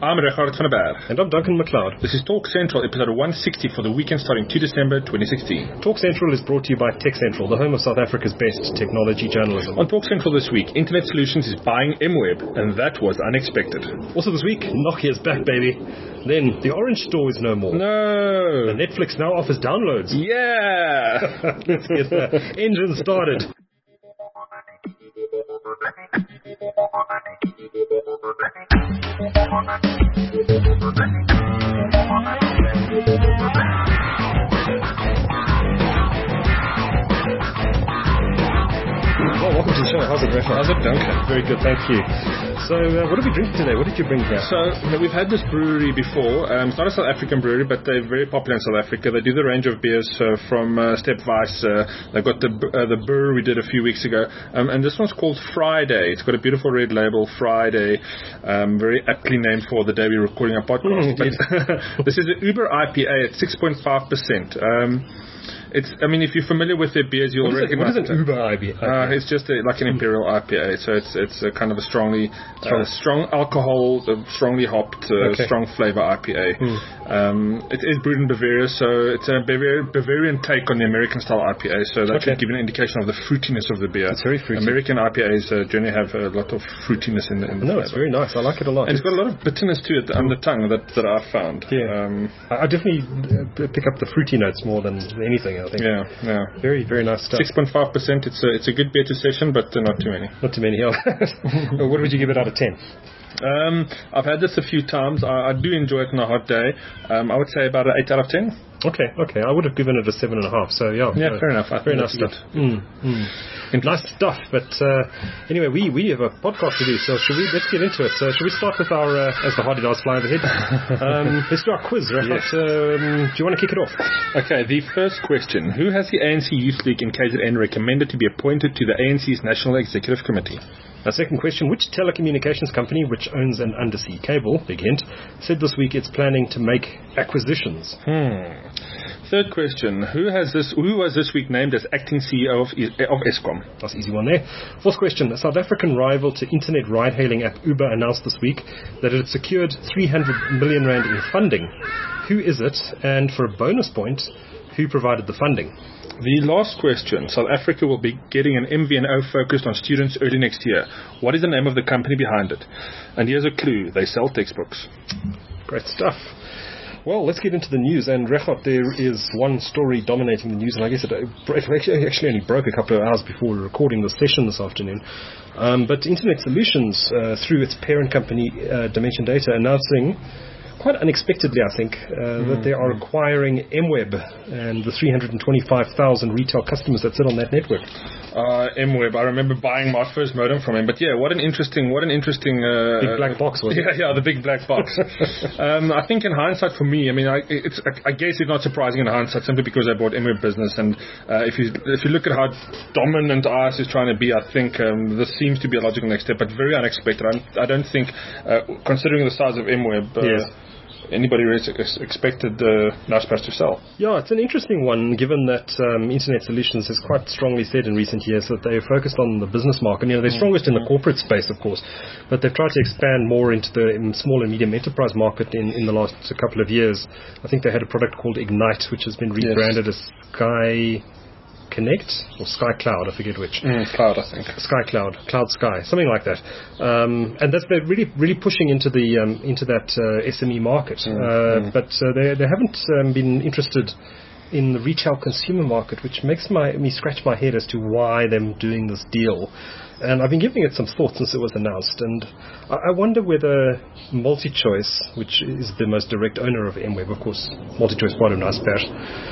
I'm Richard van der Berg. And I'm Duncan McLeod. This is Talk Central, episode 160 for the weekend starting 2 December 2016. Talk Central is brought to you by Tech Central, the home of South Africa's best technology journalism. On Talk Central this week, Internet Solutions is buying MWeb, and that was unexpected. Also this week, Nokia's back, baby. Then, the Orange Store is no more. No! And Netflix now offers downloads. Yeah! Let's get the engine started. Well, welcome to the show. How's it, Rafa? How's it, Duncan? Very good, thank you. So, what are we drinking today? What did you bring here? So, we've had this brewery before. It's not a South African brewery, but they're very popular in South Africa. They do the range of beers from Step Weiss. They've got the brewer we did a few weeks ago. And this one's called Friday. It's got a beautiful red label, Friday. Very aptly named for the day we're recording our podcast. But this is an Uber IPA at 6.5%. If you're familiar with their beers, you'll recognize it. What is an Uber IPA? It's just like an imperial IPA, so it's a kind of a strong alcohol, strongly hopped, strong flavor IPA. It is brewed in Bavaria, so it's a Bavarian take on the American style IPA. So that should give you an indication of the fruitiness of the beer. It's very fruity. American IPAs generally have a lot of fruitiness in the flavor. It's very nice. I like it a lot. And it's got a lot of bitterness to it on the tongue that I've found. Yeah. I definitely pick up the fruity notes more than anything, I think. Yeah. Very, very nice stuff. 6.5%. It's a good beer to session, but not too many. Not too many. What would you give it out of 10? I've had this a few times. I do enjoy it on a hot day. I would say about an 8 out of 10. Okay. I would have given it a 7.5. So yeah, fair enough. Very nice stuff. Nice stuff. But anyway, we have a podcast to do. So let's get into it. So should we start with our as the hardy does fly overhead? Let's do our quiz, right? Yes. Do you want to kick it off? Okay. The first question: who has the ANC Youth League in KZN recommended to be appointed to the ANC's National Executive Committee? Our second question, which telecommunications company, which owns an undersea cable, big hint, said this week it's planning to make acquisitions? Third question, who was this week named as acting CEO of Eskom? That's an easy one there. Fourth question, a South African rival to internet ride-hailing app Uber announced this week that it had secured 300 million rand in funding. Who is it? And for a bonus point, who provided the funding? The last question. South Africa will be getting an MVNO focused on students early next year. What is the name of the company behind it? And here's a clue. They sell textbooks. Great stuff. Well, let's get into the news. And Rechot, there is one story dominating the news, and I guess it actually only broke a couple of hours before we were recording the session this afternoon. But Internet Solutions, through its parent company, Dimension Data, announcing quite unexpectedly, I think, that they are acquiring MWeb and the 325,000 retail customers that sit on that network. MWeb, I remember buying my first modem from him. But yeah, what an interesting big black box, was it? Yeah, the big black box. I think in hindsight, for me, I guess it's not surprising in hindsight simply because they bought MWeb business. And if you look at how dominant IS is trying to be, I think this seems to be a logical next step, but very unexpected. I don't think, considering the size of MWeb. Anybody really expected Naspers to sell? Yeah, it's an interesting one, given that Internet Solutions has quite strongly said in recent years that they're focused on the business market. They're strongest in the corporate space, of course, but they've tried to expand more into the small and medium enterprise market in the last couple of years. I think they had a product called Ignite, which has been rebranded as Sky Connect or Sky Cloud, I forget which. Cloud, I think. Sky Cloud, Cloud Sky, something like that. And that's they're really pushing into that SME market. But they haven't been interested in the retail consumer market, which makes me scratch my head as to why they're doing this deal. And I've been giving it some thought since it was announced, and I wonder whether MultiChoice, which is the most direct owner of MWeb, of course, MultiChoice part of Naspers,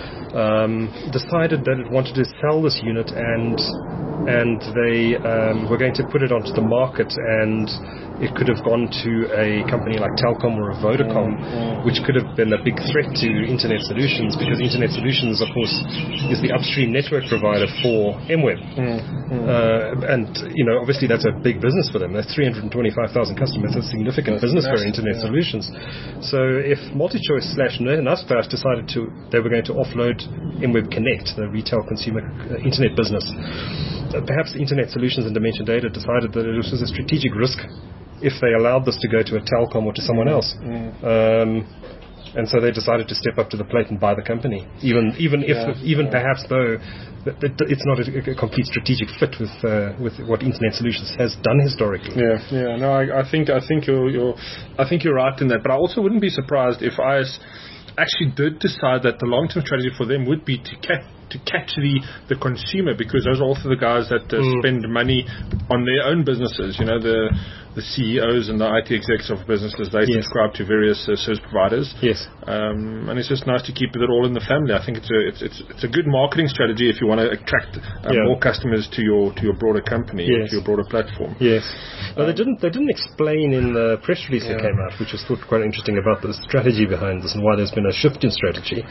decided that it wanted to sell this unit, and they were going to put it onto the market, and it could have gone to a company like Telkom or a Vodacom, which could have been a big threat to Internet Solutions, because Internet Solutions, of course, is the upstream network provider for MWeb. And, obviously that's a big business for them. That's 325,000 customers. That's significant business for Internet Solutions. So if MultiChoice / Naspers decided they were going to offload MWeb Connect, the retail consumer internet business, perhaps Internet Solutions and Dimension Data decided that it was a strategic risk if they allowed this to go to a Telkom or to someone else. And so they decided to step up to the plate and buy the company, even perhaps though it's not a complete strategic fit with what Internet Solutions has done historically. No, I think you're right in that, but I also wouldn't be surprised if IS actually did decide that the long-term strategy for them would be to catch the consumer, because those are also the guys that spend money on their own businesses. You know, the CEOs and the IT execs of businesses, they subscribe to various service providers. And it's just nice to keep it all in the family. I think it's a good marketing strategy if you want to attract more customers to your broader company, to your broader platform. Well, they didn't explain in the press release that came out, which was thought quite interesting, about the strategy behind this and why there's been a shift in strategy.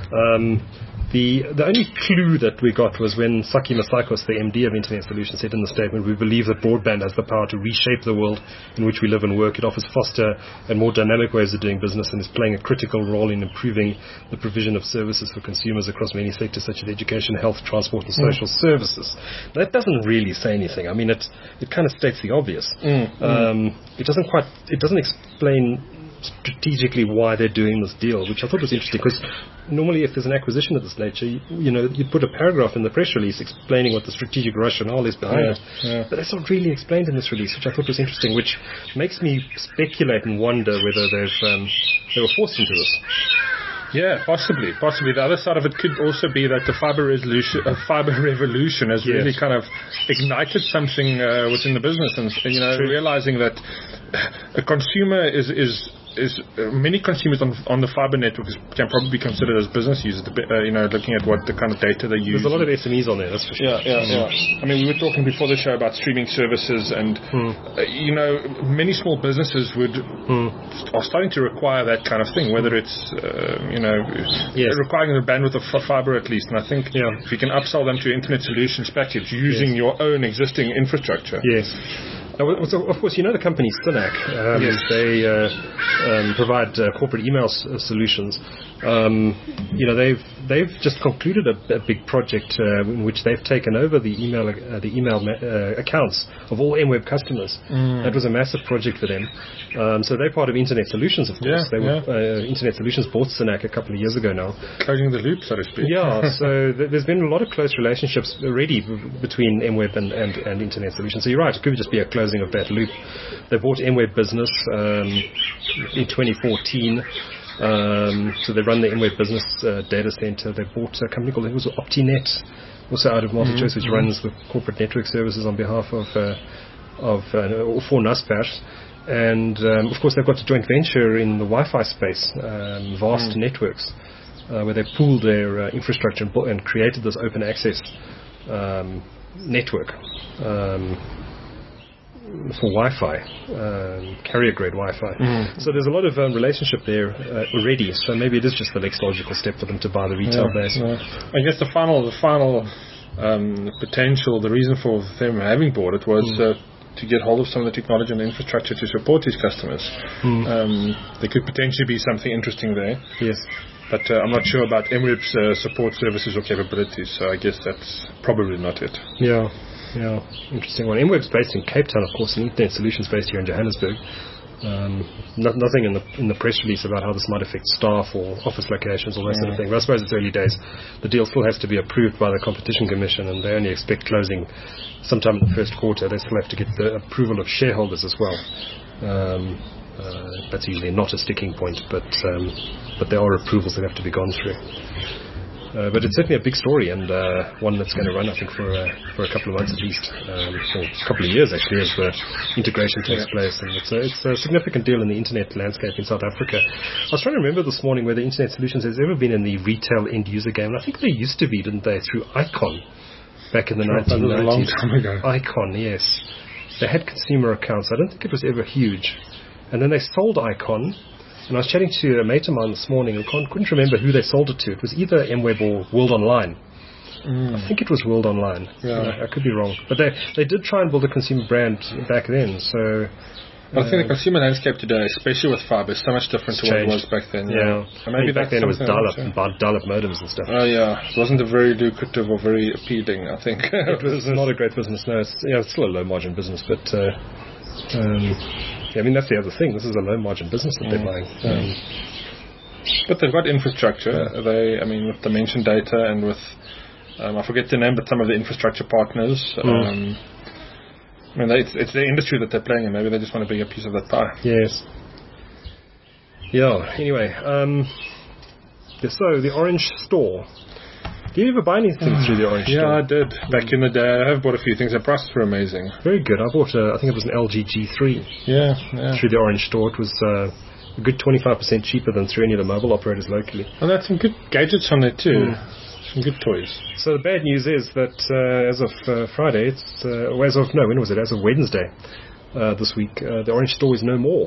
The only clue that we got was when Saki Masakos, the MD of Internet Solutions, said in the statement, "We believe that broadband has the power to reshape the world in which we live and work. It offers faster and more dynamic ways of doing business and is playing a critical role in improving the provision of services for consumers across many sectors such as education, health, transport and social services." That doesn't really say anything. I mean, it kind of states the obvious. It doesn't explain strategically why they're doing this deal, which I thought was interesting, because normally if there's an acquisition of this nature, you put a paragraph in the press release explaining what the strategic rationale is behind it. But that's not really explained in this release, which I thought was interesting, which makes me speculate and wonder whether they were forced into this. Yeah, possibly. The other side of it could also be that the fiber revolution has really kind of ignited something within the business, and realizing that a consumer is many consumers on the fiber network can probably be considered as business users. Looking at what the kind of data they use. There's a lot of SMEs on there, that's for sure. I mean, we were talking before the show about streaming services, and many small businesses are starting to require that kind of thing, whether it's requiring the bandwidth of fiber at least. And I think if you can upsell them to Internet Solutions package using your own existing infrastructure. Of course, the company Synack. They provide corporate email solutions. They've just concluded a big project in which they've taken over the email accounts of all MWeb customers. That was a massive project for them. So they're part of Internet Solutions, of course. Internet Solutions bought Synack a couple of years ago now. Closing the loop, so to speak. So there's been a lot of close relationships already between MWeb and Internet Solutions. So you're right, it could just be a closing of that loop. They bought MWeb Business in 2014. So they run the MWeb Business data center. They bought a company called Optinet, also out of MultiChoice, which runs the corporate network services on behalf of for Naspers. And of course, they've got a joint venture in the Wi-Fi space, Vast Networks, where they pooled their infrastructure and created this open access network for Wi-Fi, carrier-grade Wi-Fi. So there's a lot of relationship there already. So maybe it is just the next logical step for them to buy the retail base. I guess the final potential, the reason for them having bought it was to get hold of some of the technology and the infrastructure to support these customers. There could potentially be something interesting there. But I'm not sure about MWeb's support services or capabilities, so I guess that's probably not it. Yeah, interesting one. MWeb's based in Cape Town, of course, and Internet Solutions based here in Johannesburg. Nothing in the press release about how this might affect staff or office locations or that sort of thing. But I suppose it's early days. The deal still has to be approved by the Competition Commission, and they only expect closing sometime in the first quarter. They still have to get the approval of shareholders as well. That's usually not a sticking point, but there are approvals that have to be gone through. But it's certainly a big story, and one that's going to run, I think, for a couple of months at least, or a couple of years actually, as the integration takes place. And it's a significant deal in the internet landscape in South Africa. I was trying to remember this morning whether Internet Solutions has ever been in the retail end user game. And I think they used to be, didn't they, through Icon back in the 1990s. That was a long time ago. Icon, yes. They had consumer accounts. I don't think it was ever huge. And then they sold Icon. And I was chatting to a mate of mine this morning who couldn't remember who they sold it to. It was either MWeb or World Online. I think it was World Online. I could be wrong. But they did try and build a consumer brand back then. So I think the consumer landscape today, especially with fiber, is so much different to what it was back then. And maybe back then it was dial-up modems and stuff. It wasn't a very lucrative or very appealing, I think. It was not a great business. No, it's still a low-margin business, but I mean, that's the other thing. This is a low-margin business that they're buying. But they've got infrastructure. I mean, with Dimension Data and with, I forget the name, but some of the infrastructure partners. I mean, it's their industry that they're playing in. Maybe they just want a bigger piece of that pie. Yes. Yeah. Anyway, so the Orange Store. Do you ever buy anything through the Orange Store? Yeah, I did. Back in the day, I have bought a few things. The prices were amazing. Very good. I bought, I think it was an LG G3. Yeah. Through the Orange Store. It was a good 25% cheaper than through any of the mobile operators locally. And that's some good gadgets on there too. Some good toys. So the bad news is that as of Friday, when was it? As of Wednesday this week, the Orange Store is no more.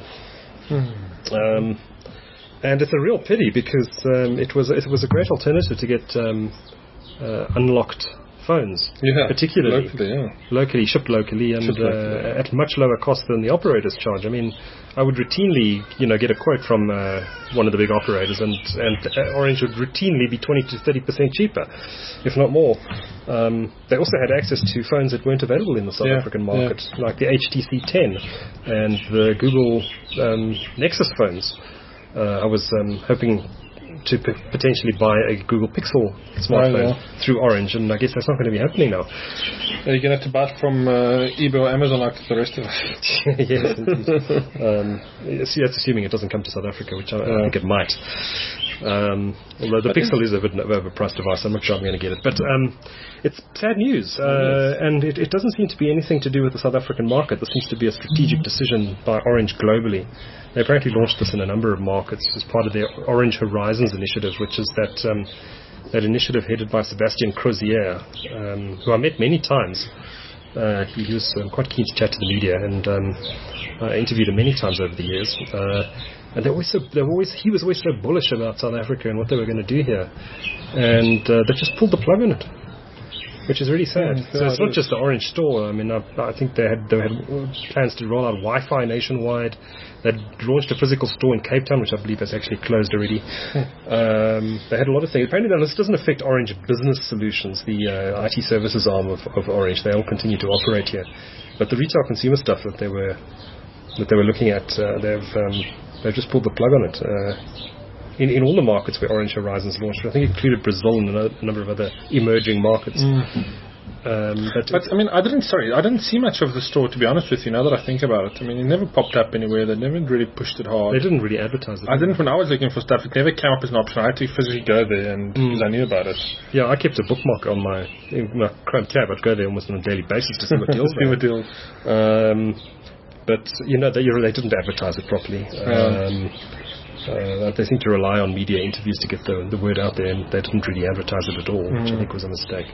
And it's a real pity because it was a great alternative to get unlocked phones, particularly locally, shipped locally, and at much lower cost than the operators charge. I mean, I would routinely, get a quote from one of the big operators, and Orange would routinely be 20 to 30% cheaper, if not more. They also had access to phones that weren't available in the South African market, like the HTC 10 and the Google Nexus phones. I was hoping to potentially buy a Google Pixel smartphone through Orange, and I guess that's not going to be happening now. You're going to have to buy it from eBay or Amazon like the rest of us. Yes, indeed. See, that's assuming it doesn't come to South Africa, which I think it might. Although the Pixel is a bit of an overpriced device, I'm not sure I'm going to get it. But it's sad news, and it doesn't seem to be anything to do with the South African market. This seems to be a strategic decision by Orange globally. They apparently launched this in a number of markets as part of their Orange Horizons initiative, which is that initiative headed by Sebastian Crozier, who I met many times. He was quite keen to chat to the media, and I interviewed him many times over the years. And he was always so bullish about South Africa and what they were going to do here, and they just pulled the plug on it, which is really sad. So it's not just the Orange Store. I mean, I think they had plans to roll out Wi-Fi nationwide. They'd launched a physical store in Cape Town, which I believe has actually closed already. They had a lot of things. Apparently, this doesn't affect Orange Business Solutions, the IT services arm of Orange. They all continue to operate here, but the retail consumer stuff that they were looking at, they've just pulled the plug on it. In all the markets where Orange Horizons launched, I think it included Brazil and a number of other emerging markets. But I mean, I didn't see much of the store, to be honest with you, now that I think about it. I mean, it never popped up anywhere. They never really pushed it hard. They didn't really advertise it. When I was looking for stuff, it never came up as an option. I had to physically go there and because I knew about it. Yeah, I kept a bookmark on my Chrome tab. I'd go there almost on a daily basis to see what deals But, they didn't advertise it properly. They seem to rely on media interviews to get the word out there, and they didn't really advertise it at all, which I think was a mistake.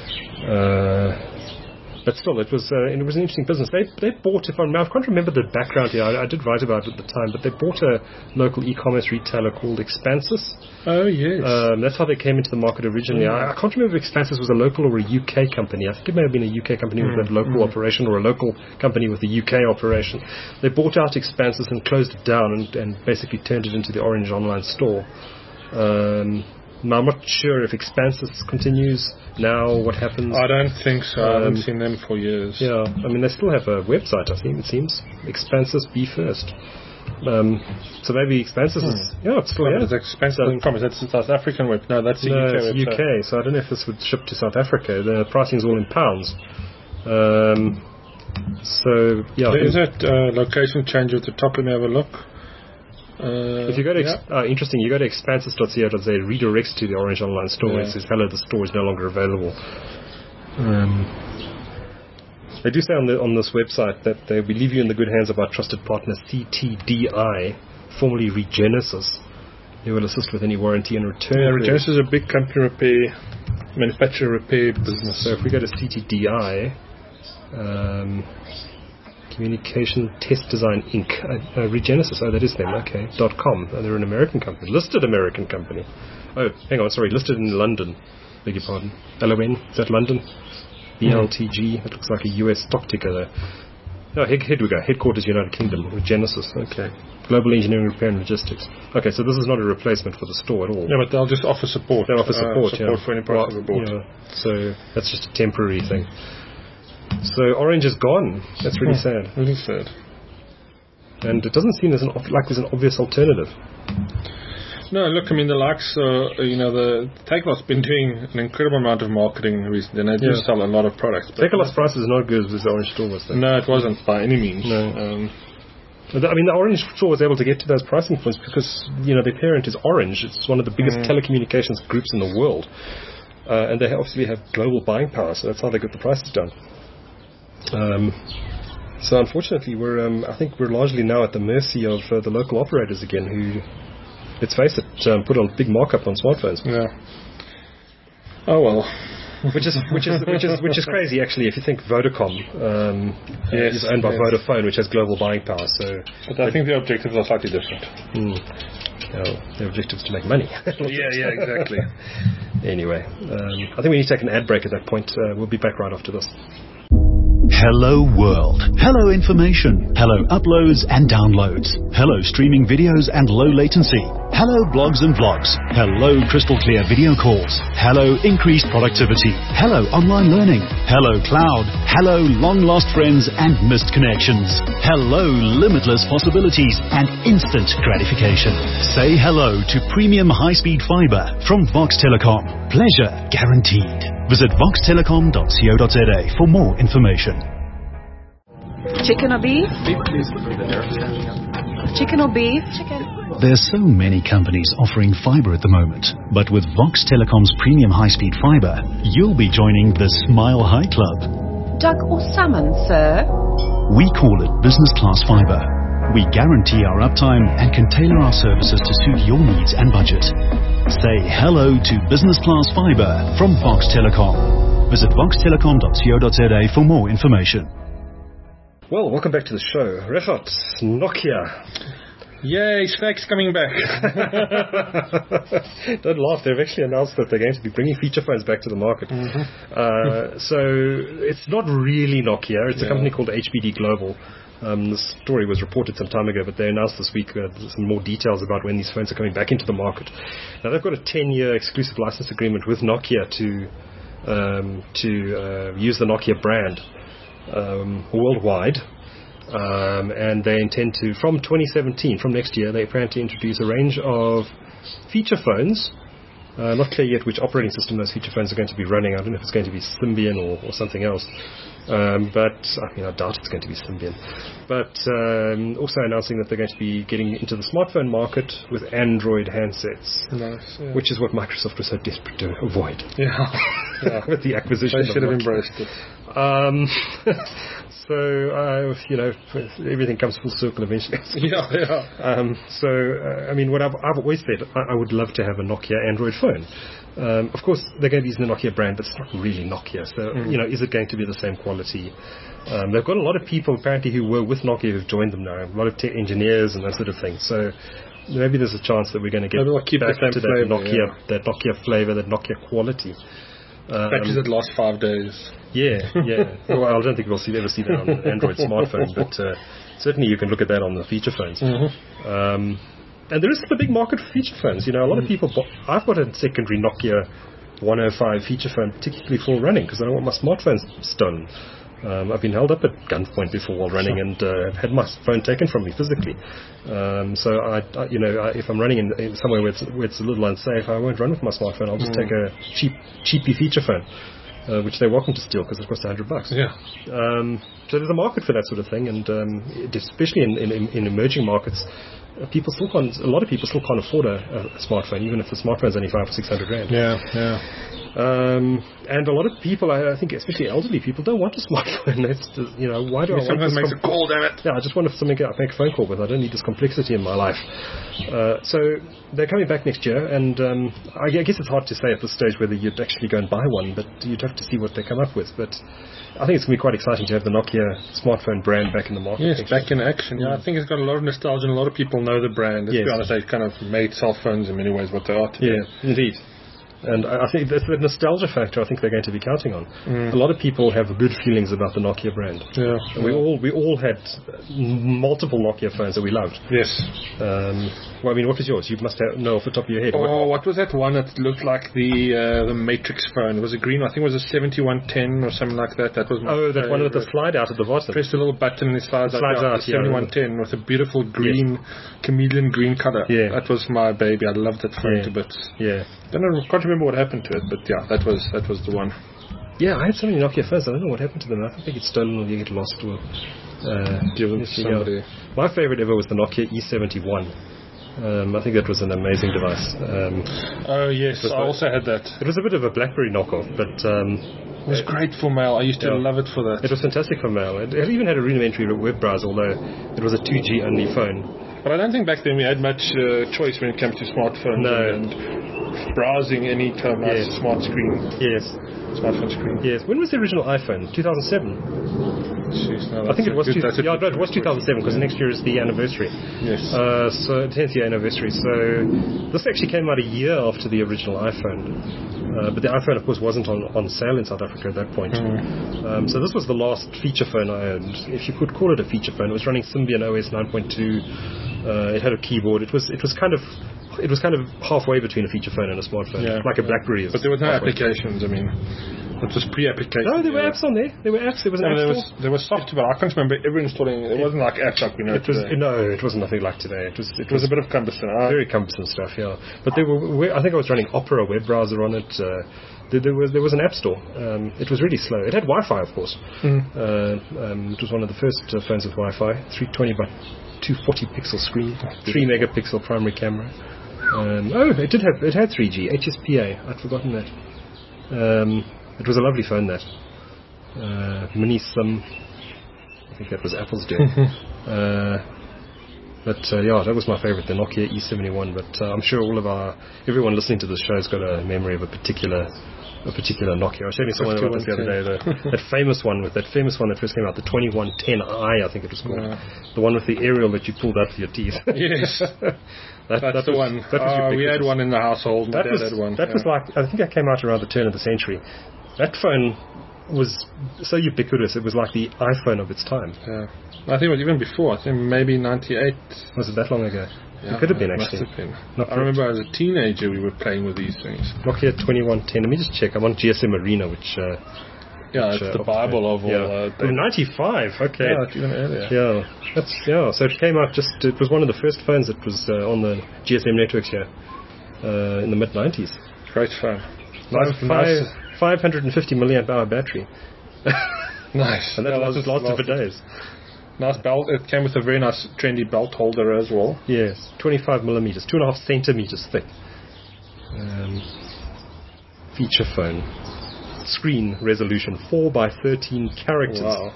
But still, it was an interesting business. They bought, I can't remember the background here. I did write about it at the time, but they bought a local e-commerce retailer called Expansis. Oh, yes. That's how they came into the market originally. I can't remember if Expansis was a local or a UK company. I think it may have been a UK company with a local operation or a local company with a UK operation. They bought out Expansis and closed it down and basically turned it into the Orange online store. Now, I'm not sure if Expansis continues now, what happens. I don't think so. I haven't seen them for years. Yeah, I mean, they still have a website, I think, it seems. Expansis Be First. So maybe Expansis is... Yeah, it's still here. Is Expansis.com? Is that the South African web? No, that's the UK website. It's UK, so I don't know if this would ship to South Africa. The pricing is all in pounds. So, yeah. There is that location change at the top. Let me have a look. If you go to interesting, you go to expansis.co.za, it redirects to the Orange online store. It says, hello, the store is no longer available. They do say on this website that we leave you in the good hands of our trusted partner CTDI, formerly Regenesis, who will assist with any warranty and return. Yeah, Regenesis is a big company manufacturer repair business. So if we go to CTDI, Communication Test Design Inc. Regenesis, that is them, okay. .com. They're an American company, listed American company. Oh, hang on, sorry, listed in London. Beg your pardon. LON, is that London? BLTG, it looks like a US stock ticker there. Oh, here we go. Headquarters, United Kingdom. Regenesis, okay. Global Engineering, Repair and Logistics. Okay, so this is not a replacement for the store at all. No, but they'll just offer support. They'll offer support, support for any parts of the board. Yeah, so that's just a temporary thing. So Orange is gone. That's really sad. Really sad. and it doesn't seem like there's an obvious alternative. No, look, I mean, the likes, the Takealot's been doing an incredible amount of marketing recently, and they do sell a lot of products. Takealot's price is not good as the Orange Store was, though. No, it wasn't by any means. No. The Orange Store was able to get to those pricing points because, their parent is Orange. It's one of the biggest telecommunications groups in the world. And they obviously have global buying power, so that's how they get the prices down. So unfortunately, I think we're largely now at the mercy of the local operators again, who, let's face it, put a big markup on smartphones. Yeah. Oh well. Which is crazy, actually. If you think Vodacom is owned by Vodafone, which has global buying power. But I think the objectives are slightly different. The objective is to make money. yeah, exactly. Anyway, I think we need to take an ad break at that point. We'll be back right after this. Hello world. Hello information. Hello uploads and downloads. Hello streaming videos and low latency. Hello blogs and vlogs. Hello crystal clear video calls. Hello increased productivity. Hello online learning. Hello cloud. Hello long lost friends and missed connections. Hello limitless possibilities and instant gratification. Say hello to premium high-speed fiber from Vox Telecom. Pleasure guaranteed. Visit voxtelecom.co.za for more information. Chicken or beef? Beef, please. Chicken or beef? Chicken. There's so many companies offering fiber at the moment, but with Vox Telecom's premium high-speed fiber, you'll be joining the Smile High Club. Duck or salmon, sir? We call it business class fiber. We guarantee our uptime and can tailor our services to suit your needs and budget. Say hello to business class fiber from Vox Telecom. Visit voxtelecom.co.za for more information. Well, welcome back to the show. Regardt, Nokia. Yay, Sphex coming back. Don't laugh. They've actually announced that they're going to be bringing feature phones back to the market. So it's not really Nokia. It's a company called HBD Global. The story was reported some time ago, but they announced this week some more details about when these phones are coming back into the market. Now, they've got a 10-year exclusive license agreement with Nokia to use the Nokia brand worldwide. And they intend to, from 2017, from next year, they plan to introduce a range of feature phones. Not clear yet which operating system those feature phones are going to be running. I don't know if it's going to be Symbian or something else. But I doubt it's going to be Symbian. But also announcing that they're going to be getting into the smartphone market with Android handsets. Nice, yeah. Which is what Microsoft was so desperate to avoid. Yeah. With the acquisition. They should have embraced it. So, everything comes full circle eventually. What I've always said, I would love to have a Nokia Android phone. Of course, they're going to be using the Nokia brand, but it's not really Nokia. So, is it going to be the same quality? They've got a lot of people, apparently, who were with Nokia who've joined them now. A lot of tech engineers and that sort of thing. So, maybe there's a chance that we're going to get back to that Nokia flavor, that Nokia quality. Batteries that last 5 days. Yeah. Well, I don't think we'll ever see that on an Android smartphone, but certainly you can look at that on the feature phones. And there is a big market for feature phones. A lot of people. I've got a secondary Nokia 105 feature phone, particularly for running, because I don't want my smartphone stolen. I've been held up at gunpoint before while running, and I've had my phone taken from me physically. So if I'm running in somewhere where it's a little unsafe, I won't run with my smartphone. I'll just take a cheapy feature phone, which they're welcome to steal because it costs $100. Yeah. So there's a market for that sort of thing, and especially in emerging markets, a lot of people still can't afford a smartphone, even if the smartphone's only $500 or $600. Yeah. And a lot of people, I think, especially elderly people, don't want a smartphone. That's why do I want sometimes makes a call, damn it. Yeah, I just want something I make a phone call with. I don't need this complexity in my life. So they're coming back next year, and I guess it's hard to say at this stage whether you'd actually go and buy one, but you'd have to see what they come up with. But I think it's going to be quite exciting to have the Nokia smartphone brand back in the market. Yes, back in action. Yeah, I think it's got a lot of nostalgia, and a lot of people know the brand. Let's be honest, they kind of made cell phones in many ways what they are today. Yeah, indeed. And I think that's the nostalgia factor I think they're going to be counting on. A lot of people have good feelings about the Nokia brand. Yeah. And we all had multiple Nokia phones that we loved. Yes. Well, I mean, what was yours? You must know off the top of your head. Oh, what was that one that looked like the Matrix phone? It was a green, I think it was a 7110 or something like that. That was my that one with the slide out at the bottom. Press the little button and it slides out. The 7110 with a beautiful green, chameleon green color. Yeah. That was my baby. I loved that phone to bits. Yeah. Can't remember what happened to it, but yeah, that was the one. Yeah, I had so many Nokia phones. I don't know what happened to them. I think they get stolen or they get lost or given to somebody. My favorite ever was the Nokia E71. I think that was an amazing device. Oh yes, I also had that. It was a bit of a BlackBerry knockoff, but it was great for mail. I used to love it for that. It was fantastic for mail. It even had a rudimentary web browser, although it was a 2G only phone. But I don't think back then we had much choice when it came to smartphones and browsing any kind of nice smart screen. Yes. Smartphone screen. Yes. When was the original iPhone? 2007? Jeez, no, I think it was. It was 2007 because next year is the anniversary. Yes. So 10th year anniversary. So this actually came out a year after the original iPhone. But the iPhone, of course, wasn't on sale in South Africa at that point. So this was the last feature phone I owned, if you could call it a feature phone. It was running Symbian OS 9.2. It had a keyboard. It was kind of halfway between a feature phone and a smartphone, like a BlackBerry. But there were no applications. I mean, it was pre-application. No, there were apps on there. There were apps. There was an app store. There was software. I can't remember ever installing. It wasn't like apps like we know today. No, it wasn't nothing like today. It was a bit of cumbersome. Very cumbersome stuff. Yeah, but there were. I think I was running Opera web browser on it. There was an app store. It was really slow. It had Wi-Fi, of course. It was one of the first phones with Wi-Fi. 320 by 240 pixel screen, 3 megapixel primary camera. It had 3G, HSPA. I'd forgotten that. It was a lovely phone, that. Mini SIM. I think that was Apple's doing. That was my favorite, the Nokia E71. But I'm sure everyone listening to this show has got a memory of a particular Nokia. I was showing someone about this the other day. That famous one that first came out, the 2110i, I think it was called. The one with the aerial that you pulled out with your teeth. Yes. That's the one. We had one in the household. That was like, I think that came out around the turn of the century. That phone was so ubiquitous, it was like the iPhone of its time. Yeah. I think it was even before. I think maybe 98. Was it that long ago? Yeah, it could have been, actually. Must have been. I remember as a teenager we were playing with these things. Nokia 2110. Let me just check. I'm on GSM Arena, which... it's the Bible of all... 95, okay. Yeah, even earlier. So it came out it was one of the first phones that was on the GSM networks here in the mid-90s. Great phone. 550 milliamp hour battery. Nice. And that lasted for days. Nice belt. It came with a very nice trendy belt holder as well. Yes, 25 millimeters, 2.5 centimeters thick. Feature phone. Screen resolution 4 by 13 characters. Wow.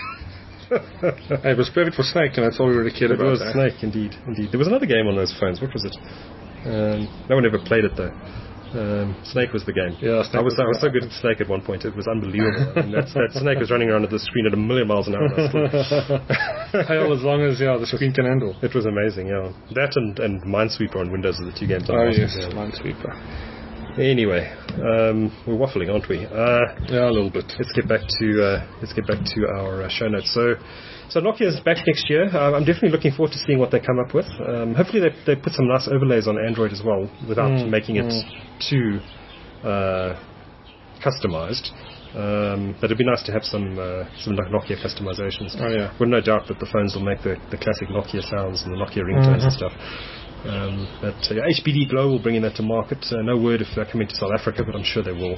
It was perfect for Snake, and that's all we really cared about. It was Snake, indeed. There was another game on those phones. What was it? No one ever played it though. Snake was the game. Yeah, I was so good at Snake at one point. It was unbelievable. I mean, that Snake was running around at the screen at 1,000,000 miles an hour. Hell, as long as the screen can handle. It was amazing. Yeah, that and Minesweeper on Windows are the two games. Yes, Minesweeper. Anyway, we're waffling, aren't we? Yeah, a little bit. Let's get back to our show notes. So Nokia is back next year. I'm definitely looking forward to seeing what they come up with. Hopefully they put some nice overlays on Android as well, without making it too customized. But it'd be nice to have some Nokia customizations. Oh yeah. With no doubt that the phones will make the classic Nokia sounds and the Nokia ringtones and stuff. But HBD Glow will bring in that to market. No word if they're coming to South Africa, but I'm sure they will.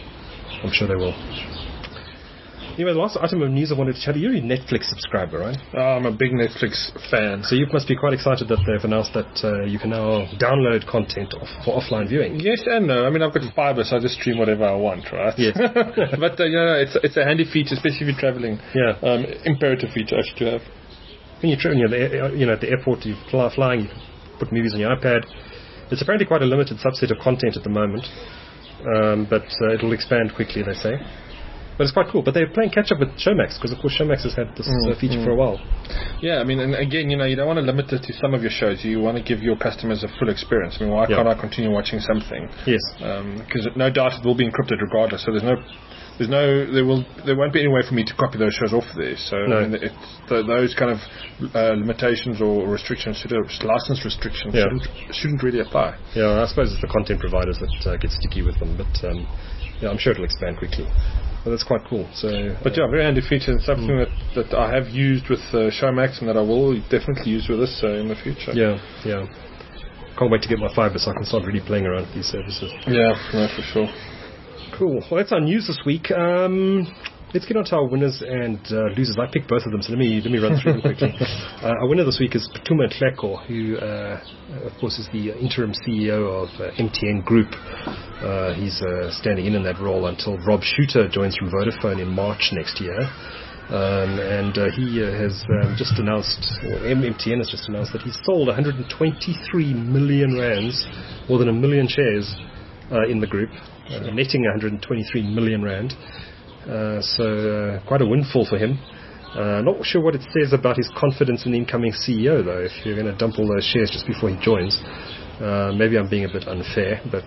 Anyway, the last item of news I wanted to chat to you. You're a Netflix subscriber, right? I'm a big Netflix fan. So you must be quite excited that they've announced that you can now download content for offline viewing. Yes and no. I mean, I've got fiber, so I just stream whatever I want, right? Yes. But it's a handy feature, especially if you're traveling. Yeah. Imperative feature actually to have. When you're traveling, at the airport, you're flying, you put movies on your iPad. It's apparently quite a limited subset of content at the moment, but it'll expand quickly, they say. But it's quite cool. But they're playing catch up with Showmax because, of course, Showmax has had this feature for a while. Yeah, I mean, and again, you don't want to limit it to some of your shows. You want to give your customers a full experience. I mean, why can't I continue watching something? Yes. Because no doubt it will be encrypted regardless. So there won't be any way for me to copy those shows off there. So I mean, those kind of limitations or restrictions, license restrictions, shouldn't really apply. Yeah, I suppose it's the content providers that get sticky with them, but I'm sure it'll expand quickly. But that's quite cool. So, but very handy feature, and something that I have used with Showmax and that I will definitely use with this in the future. Yeah. Can't wait to get my fibre so I can start really playing around with these services. Yeah, no, for sure. Cool. Well, that's our news this week. Let's get on to our winners and losers. I picked both of them, so let me run through them quickly. Our winner this week is Phuthuma Nhleko, who, of course, is the interim CEO of MTN Group. He's standing in that role until Rob Shooter joins from Vodafone in March next year. And he has just announced, or MTN has just announced, that he's sold 123 million rands, more than 1 million shares in the group, netting 123 million rand. So quite a windfall for him. Not sure what it says about his confidence in the incoming CEO, though, if you're going to dump all those shares just before he joins. Maybe I'm being a bit unfair, but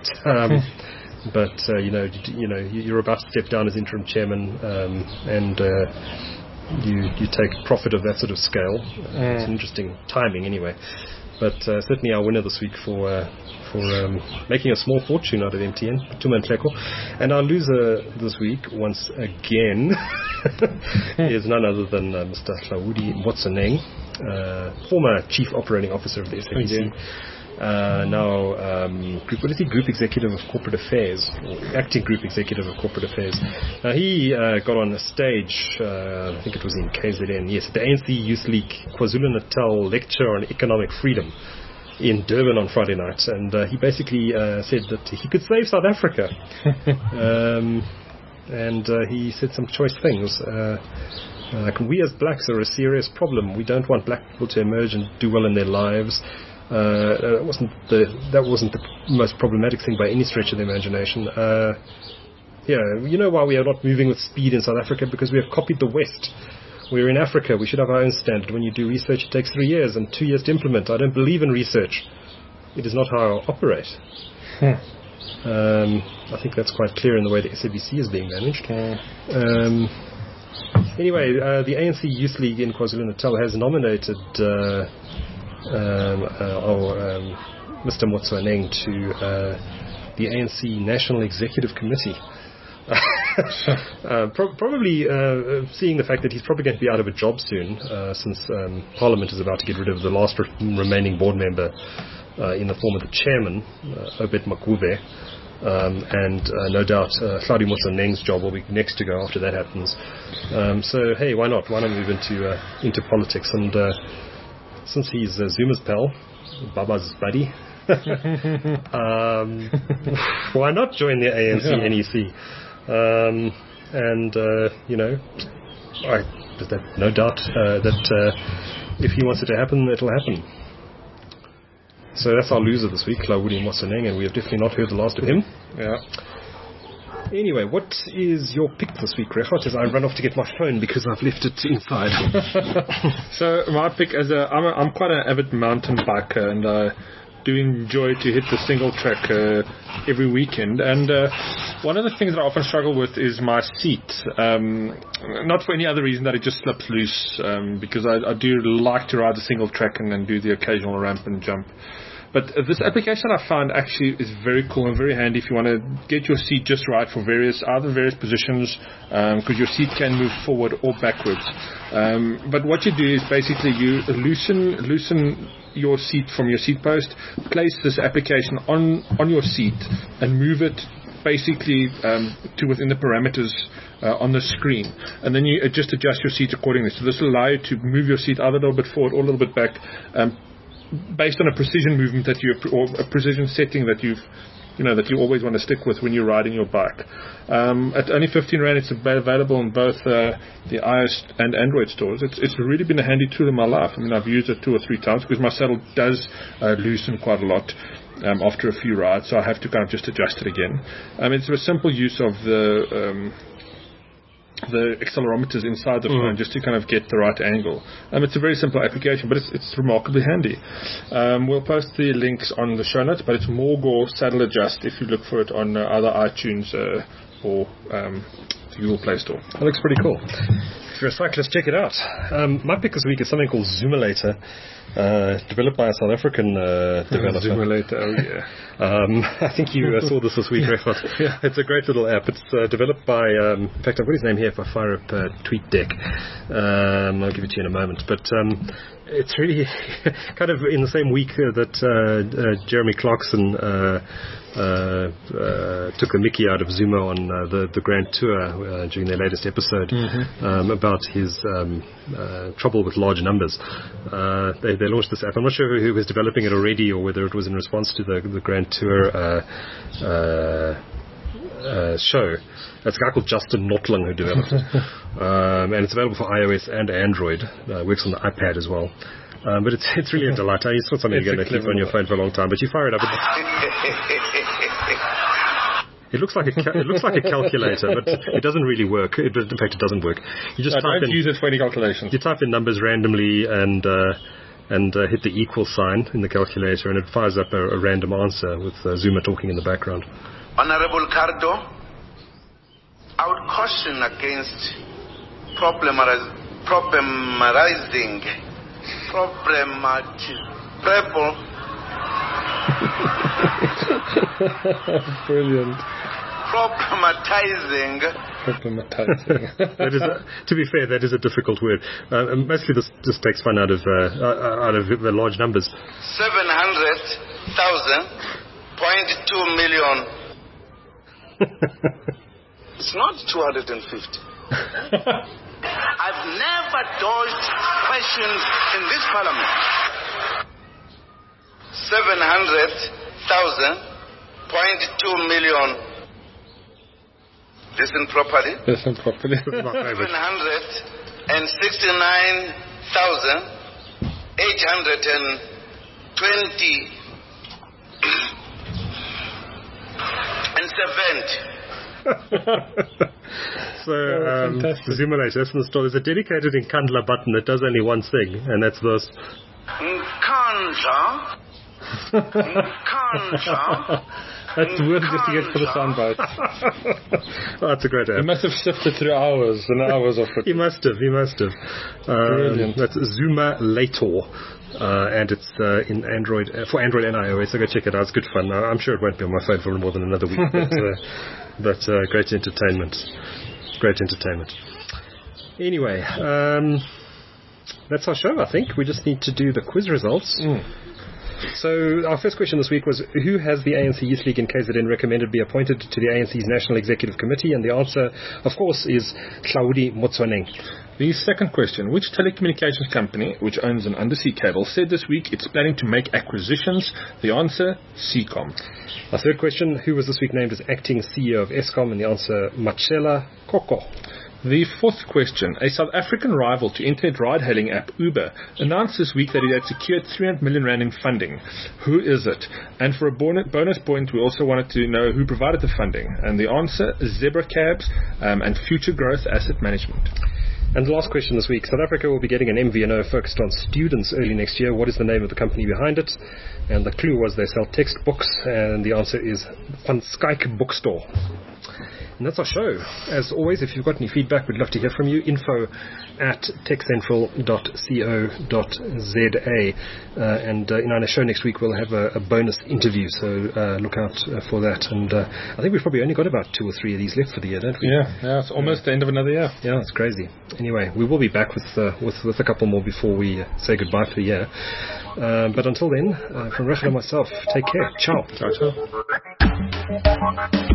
you're about to step down as interim chairman, and you take profit of that sort of scale. It's an interesting timing, anyway. But certainly our winner this week for making a small fortune out of MTN, Phuthuma Nhleko. And our loser this week, once again, is none other than Mr. Hlaudi Motsoeneng, former Chief Operating Officer of the SABC. Now Group Executive of Corporate Affairs, or Acting Group Executive of Corporate Affairs. Now he got on a stage, I think it was in KZN, yes, at the ANC Youth League KwaZulu-Natal lecture on economic freedom in Durban on Friday night, and he basically said that he could save South Africa. And he said some choice things. Like, we as blacks are a serious problem. We don't want black people to emerge and do well in their lives. That wasn't the most problematic thing by any stretch of the imagination. You know why we are not moving with speed in South Africa? Because we have copied the West. We're in Africa. We should have our own standard. When you do research, it takes 3 years and 2 years to implement. I don't believe in research. It is not how I operate. I think that's quite clear in the way the SABC is being managed. Anyway, the ANC Youth League in KwaZulu-Natal has nominated Mr. Motsoeneng to the ANC National Executive Committee. Probably seeing the fact that he's probably going to be out of a job soon, since Parliament is about to get rid of the last remaining board member in the form of the chairman, Obed Makube, and no doubt Hlaudi Motsoeneng's job will be next to go after that happens. So hey, why not? Why not move into politics? And since he's Zuma's pal, Baba's buddy, why not join the ANC NEC? There's no doubt that if he wants it to happen, it'll happen. So that's our loser this week, Hlaudi Motsoeneng, and we have definitely not heard the last of him. Yeah. Anyway, what is your pick this week, Regardt, as I run off to get my phone because I've left it inside? So my pick is I'm quite an avid mountain biker, and I do enjoy to hit the single track every weekend. And one of the things that I often struggle with is my seat. Not for any other reason that it just slips loose, because I do like to ride the single track and then do the occasional ramp and jump. But this application I found actually is very cool and very handy if you want to get your seat just right for various positions, because your seat can move forward or backwards. But what you do is basically you loosen your seat from your seat post, place this application on your seat and move it basically to within the parameters on the screen, and then you just adjust your seat accordingly. So this will allow you to move your seat either a little bit forward or a little bit back, based on a precision movement or a precision setting that you always want to stick with when you're riding your bike. At only 15 Rand, it's available in both the iOS and Android stores. It's really been a handy tool in my life. I mean, I've used it 2 or 3 times because my saddle does loosen quite a lot after a few rides, so I have to kind of just adjust it again. It's a simple use of the accelerometers inside the phone just to kind of get the right angle. It's a very simple application, but it's remarkably handy. We'll post the links on the show notes, but it's Morgor Saddle Adjust if you look for it on either iTunes or the Google Play Store. That looks pretty cool. If you're a cyclist, check it out. My pick this week is something called Zoomulator, developed by a South African developer. Zoomulator, oh yeah. I think you saw this week, Rechot. Yeah. It's a great little app. It's developed by, in fact, I've got his name here if I fire up TweetDeck. I'll give it to you in a moment. But it's really kind of in the same week that Jeremy Clarkson took the mickey out of Zuma on the Grand Tour during their latest episode about his trouble with large numbers. They launched this app. I'm not sure who was developing it already or whether it was in response to the Grand Tour show. It's a guy called Justin Notling who developed it. And it's available for iOS and Android. Works on the iPad as well. But it's really a delight. It's not something you're going to keep on your phone for a long time, but you fire it up. It looks like a calculator, but it doesn't really work. In fact, it doesn't work. You just don't use it for any calculations. You type in numbers randomly and hit the equal sign in the calculator, and it fires up a random answer with Zuma talking in the background. Honorable Cardo, I would caution against Brilliant. Problematizing. That is to be fair, that is a difficult word. Mostly this just takes fun out of the large numbers. 700,000.2 million. It's not 250. I've never dodged questions in this parliament. 700,000.2 million. Listen properly. 769,820 and 70. So, Zoomulator, that's the story. There's a dedicated Nkandla button that does only one thing, and that's this. Nkandla. That's worth just to get for the soundbite. Oh, that's a great app. He must have sifted through hours and hours of it. He must have. Brilliant. That's Zoomulator. And it's in Android for Android and iOS. So go check it out. It's good fun. I'm sure it won't be on my phone for more than another week. But great entertainment. Anyway, that's our show. I think we just need to do the quiz results. So our first question this week was, who has the ANC Youth League in KZN recommended be appointed to the ANC's National Executive Committee? And the answer, of course, is Hlaudi Motsoeneng. The second question, which telecommunications company, which owns an undersea cable, said this week it's planning to make acquisitions? The answer, Seacom. Our third question, who was this week named as acting CEO of Eskom? And the answer, Machela Koko. The fourth question, a South African rival to internet ride-hailing app Uber announced this week that it had secured 300 million rand in funding. Who is it? And for a bonus point, we also wanted to know who provided the funding. And the answer, Zebra Cabs and Future Growth Asset Management. And the last question this week, South Africa will be getting an MVNO focused on students early next year. What is the name of the company behind it? And the clue was they sell textbooks, and the answer is Van Skyke Bookstore. And that's our show. As always, if you've got any feedback, we'd love to hear from you. info@techcentral.co.za. And in our show next week, we'll have a bonus interview, so look out for that. And I think we've probably only got about 2 or 3 of these left for the year, don't we? Yeah, it's almost the end of another year. Yeah, it's crazy. Anyway, we will be back with a couple more before we say goodbye for the year. But until then, from Rachel and myself, take care. Ciao. Ciao.